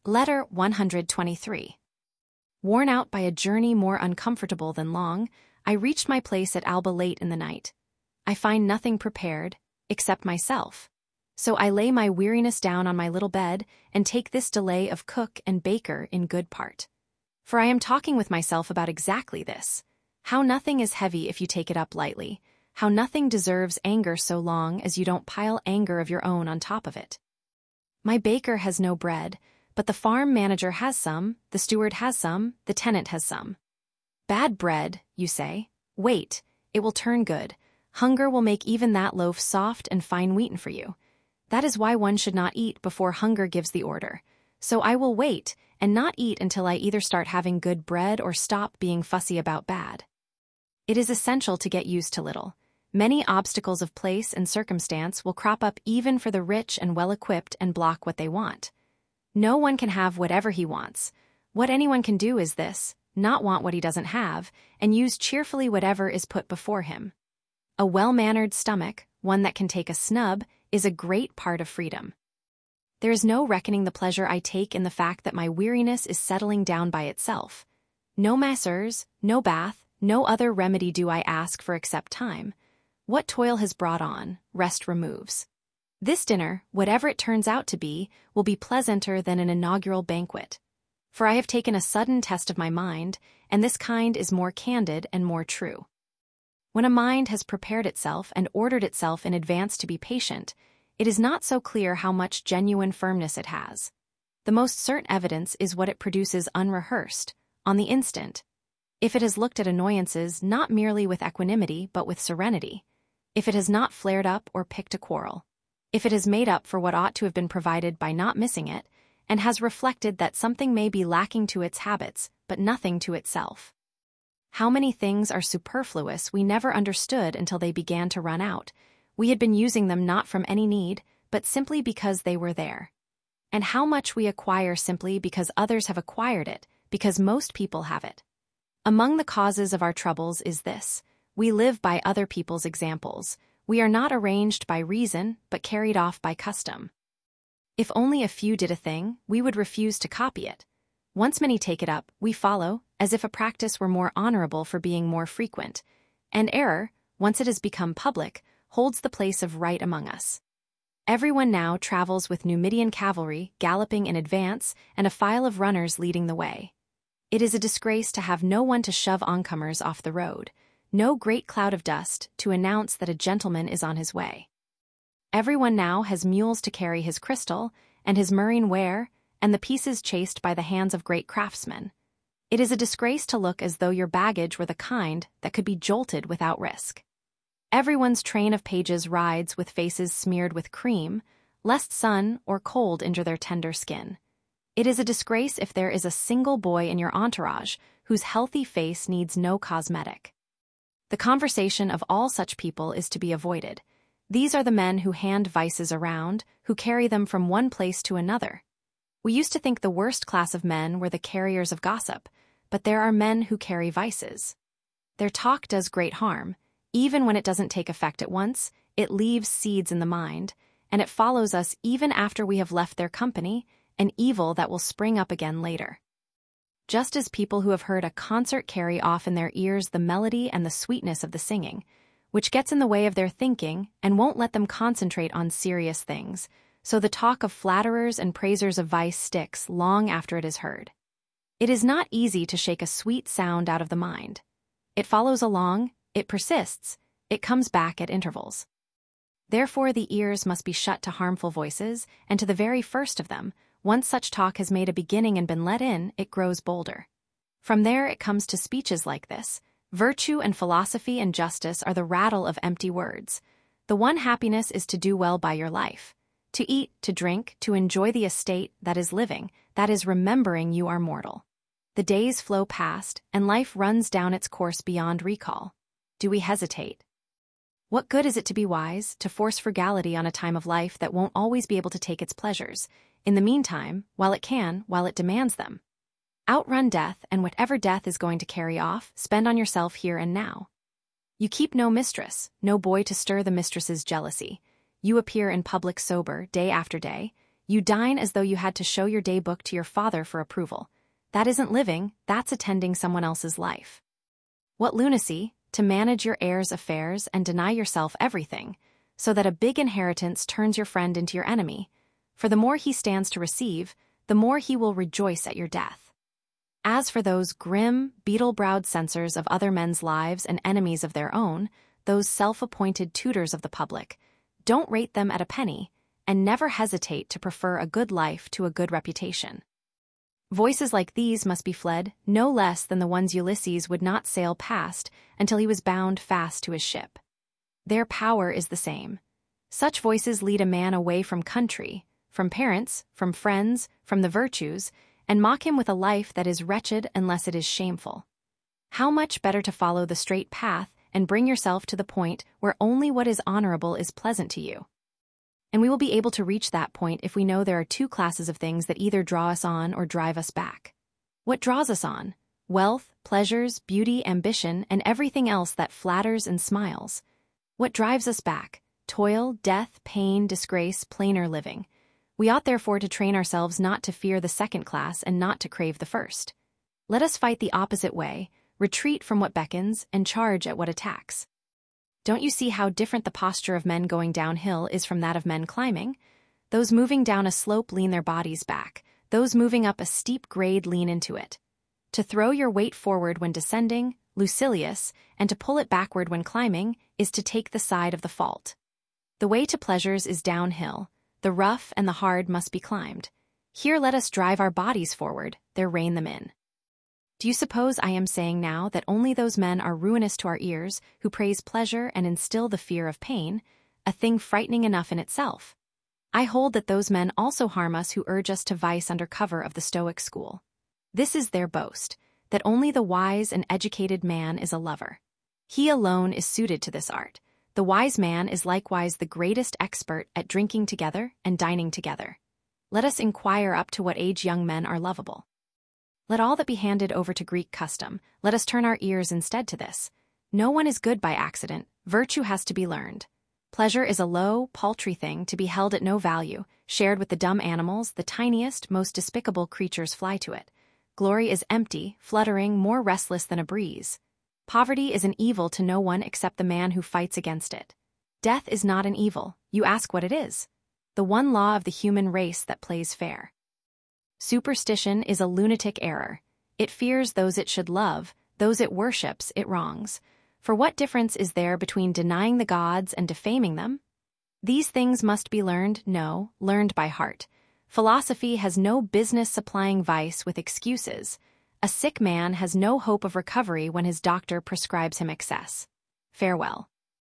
Letter 123. Worn out by a journey more uncomfortable than long, I reached my place at Alba late in the night. I find nothing prepared, except myself. So I lay my weariness down on my little bed and take this delay of cook and baker in good part. For I am talking with myself about exactly this. How nothing is heavy if you take it up lightly. How nothing deserves anger so long as you don't pile anger of your own on top of it. My baker has no bread, but the farm manager has some, the steward has some, the tenant has some. Bad bread, you say? Wait, it will turn good. Hunger will make even that loaf soft and fine wheaten for you. That is why one should not eat before hunger gives the order. So I will wait, and not eat until I either start having good bread or stop being fussy about bad. It is essential to get used to little. Many obstacles of place and circumstance will crop up even for the rich and well-equipped and block what they want. No one can have whatever he wants. What anyone can do is this, not want what he doesn't have, and use cheerfully whatever is put before him. A well-mannered stomach, one that can take a snub, is a great part of freedom. There is no reckoning the pleasure I take in the fact that my weariness is settling down by itself. No masseurs, no bath, no other remedy do I ask for except time. What toil has brought on, rest removes. This dinner, whatever it turns out to be, will be pleasanter than an inaugural banquet. For I have taken a sudden test of my mind, and this kind is more candid and more true. When a mind has prepared itself and ordered itself in advance to be patient, it is not so clear how much genuine firmness it has. The most certain evidence is what it produces unrehearsed, on the instant. If it has looked at annoyances not merely with equanimity but with serenity. If it has not flared up or picked a quarrel. If it has made up for what ought to have been provided by not missing it, and has reflected that something may be lacking to its habits, but nothing to itself. How many things are superfluous we never understood until they began to run out. We had been using them not from any need, but simply because they were there. And how much we acquire simply because others have acquired it, because most people have it. Among the causes of our troubles is this: we live by other people's examples. We are not arranged by reason, but carried off by custom. If only a few did a thing, we would refuse to copy it. Once many take it up, we follow, as if a practice were more honorable for being more frequent. And error, once it has become public, holds the place of right among us. Everyone now travels with Numidian cavalry galloping in advance and a file of runners leading the way. It is a disgrace to have no one to shove oncomers off the road. No great cloud of dust to announce that a gentleman is on his way. Everyone now has mules to carry his crystal, and his murrhine ware, and the pieces chased by the hands of great craftsmen. It is a disgrace to look as though your baggage were the kind that could be jolted without risk. Everyone's train of pages rides with faces smeared with cream, lest sun or cold injure their tender skin. It is a disgrace if there is a single boy in your entourage whose healthy face needs no cosmetic. The conversation of all such people is to be avoided. These are the men who hand vices around, who carry them from one place to another. We used to think the worst class of men were the carriers of gossip, but there are men who carry vices. Their talk does great harm. Even when it doesn't take effect at once, it leaves seeds in the mind, and it follows us even after we have left their company, an evil that will spring up again later. Just as people who have heard a concert carry off in their ears the melody and the sweetness of the singing, which gets in the way of their thinking and won't let them concentrate on serious things, so the talk of flatterers and praisers of vice sticks long after it is heard. It is not easy to shake a sweet sound out of the mind. It follows along, it persists, it comes back at intervals. Therefore the ears must be shut to harmful voices, and to the very first of them. Once such talk has made a beginning and been let in, it grows bolder. From there it comes to speeches like this: virtue and philosophy and justice are the rattle of empty words. The one happiness is to do well by your life. To eat, to drink, to enjoy the estate that is living, that is remembering you are mortal. The days flow past, and life runs down its course beyond recall. Do we hesitate? What good is it to be wise, to force frugality on a time of life that won't always be able to take its pleasures? In the meantime, while it demands them. Outrun death, and whatever death is going to carry off, spend on yourself here and now. You keep no mistress, no boy to stir the mistress's jealousy. You appear in public sober, day after day. You dine as though you had to show your day book to your father for approval. That isn't living, that's attending someone else's life. What lunacy, to manage your heir's affairs and deny yourself everything, so that a big inheritance turns your friend into your enemy. For the more he stands to receive, the more he will rejoice at your death. As for those grim, beetle-browed censors of other men's lives and enemies of their own, those self-appointed tutors of the public, don't rate them at a penny, and never hesitate to prefer a good life to a good reputation. Voices like these must be fled no less than the ones Ulysses would not sail past until he was bound fast to his ship. Their power is the same. Such voices lead a man away from country, from parents, from friends, from the virtues, and mock him with a life that is wretched unless it is shameful. How much better to follow the straight path and bring yourself to the point where only what is honorable is pleasant to you. And we will be able to reach that point if we know there are two classes of things that either draw us on or drive us back. What draws us on? Wealth, pleasures, beauty, ambition, and everything else that flatters and smiles. What drives us back? Toil, death, pain, disgrace, plainer living. We ought therefore to train ourselves not to fear the second class and not to crave the first. Let us fight the opposite way, retreat from what beckons, and charge at what attacks. Don't you see how different the posture of men going downhill is from that of men climbing? Those moving down a slope lean their bodies back, those moving up a steep grade lean into it. To throw your weight forward when descending, Lucilius, and to pull it backward when climbing, is to take the side of the fault. The way to pleasures is downhill, the rough and the hard must be climbed. Here let us drive our bodies forward, there rein them in. Do you suppose I am saying now that only those men are ruinous to our ears who praise pleasure and instill the fear of pain, a thing frightening enough in itself? I hold that those men also harm us who urge us to vice under cover of the Stoic school. This is their boast, that only the wise and educated man is a lover. He alone is suited to this art. The wise man is likewise the greatest expert at drinking together and dining together. Let us inquire up to what age young men are lovable. Let all that be handed over to Greek custom, let us turn our ears instead to this. No one is good by accident, virtue has to be learned. Pleasure is a low, paltry thing to be held at no value, shared with the dumb animals, the tiniest, most despicable creatures fly to it. Glory is empty, fluttering, more restless than a breeze. Poverty is an evil to no one except the man who fights against it. Death is not an evil, you ask what it is. The one law of the human race that plays fair. Superstition is a lunatic error. It fears those it should love, those it worships, it wrongs. For what difference is there between denying the gods and defaming them? These things must be learned, no, learned by heart. Philosophy has no business supplying vice with excuses. A sick man has no hope of recovery when his doctor prescribes him excess. Farewell.